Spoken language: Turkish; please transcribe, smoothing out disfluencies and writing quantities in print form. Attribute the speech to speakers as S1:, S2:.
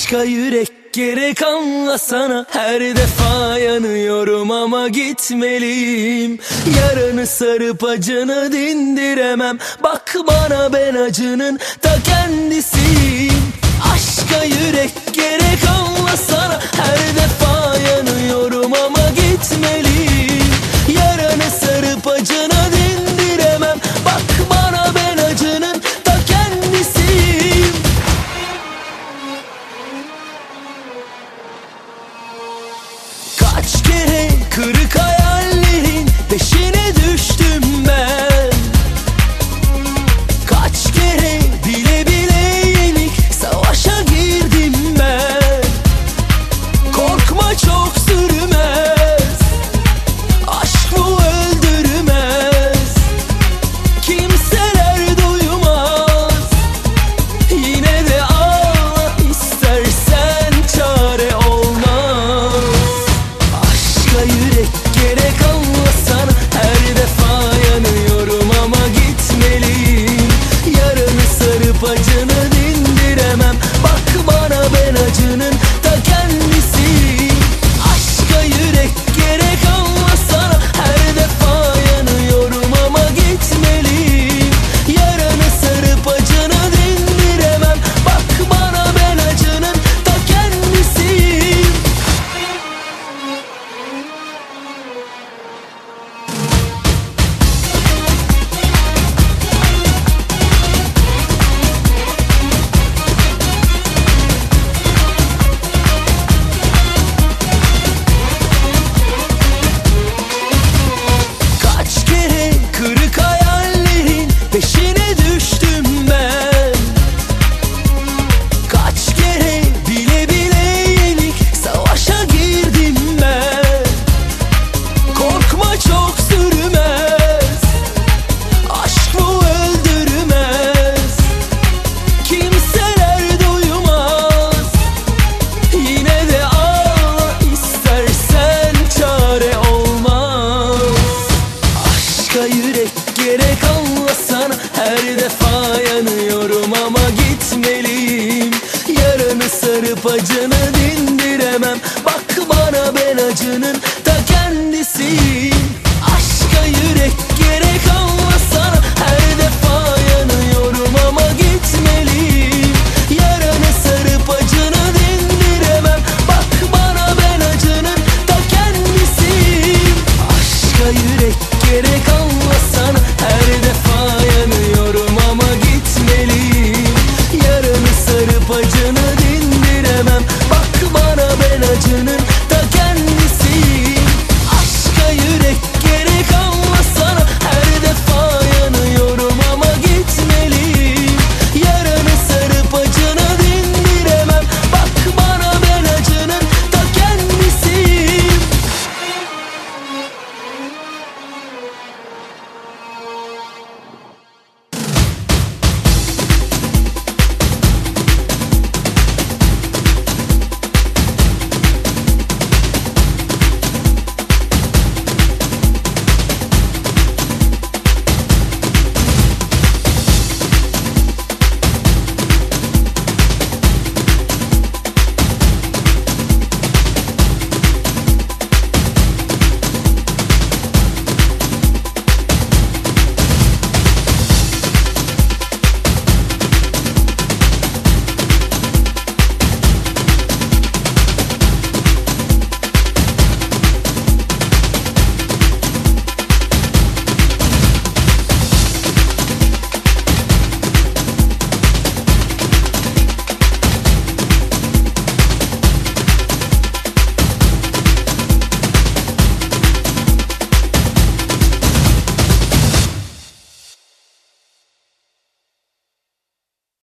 S1: Aşka yürek gerek, anlasana. Her defa yanıyorum ama gitmeliyim. Yaranı sarıp acını dindiremem. Bak bana, ben acının ta kendisiyim. Aşka yürek gerek, anlasana. Her defa yanıyorum ama gitmeliyim. Yaranı sarıp acını dindiremem. Bak bana, ben acının ta kendisiyim. Kaç kere kırık hayallerin peşine düştüm ben. Kaç kere bile bile yenik savaşa girdim ben. Korkma, çok sürmez, aşk bu öldürmez. Kimseler duymaz, yine de ağla istersen, çare olmaz. Aşka yürek gerek, anlasana. Her defa yanıyorum ama gitmeliyim. Yaranı sarıp acını dindiremem. Bak bana, ben acının ta kendisiyim. Aşka yürek gerek, anlasana. Her defa yanıyorum ama gitmeliyim. Yaranı sarıp acını dindiremem. Bak bana, ben acının ta kendisiyim. Kaç kere kırık hayallerin peşine düştüm ben. Kaç kere bile bile yenik savaşa girdim ben. Korkma, çok sürmez, aşk bu öldürmez. Kimseler duymaz, yine de ağla istersen, çare olmaz. Aşka yürek gerek, anlasana. Her defa yanıyorum ama gitmeliyim. Yaranı sarıp acını dindiremem. Bak bana, ben acının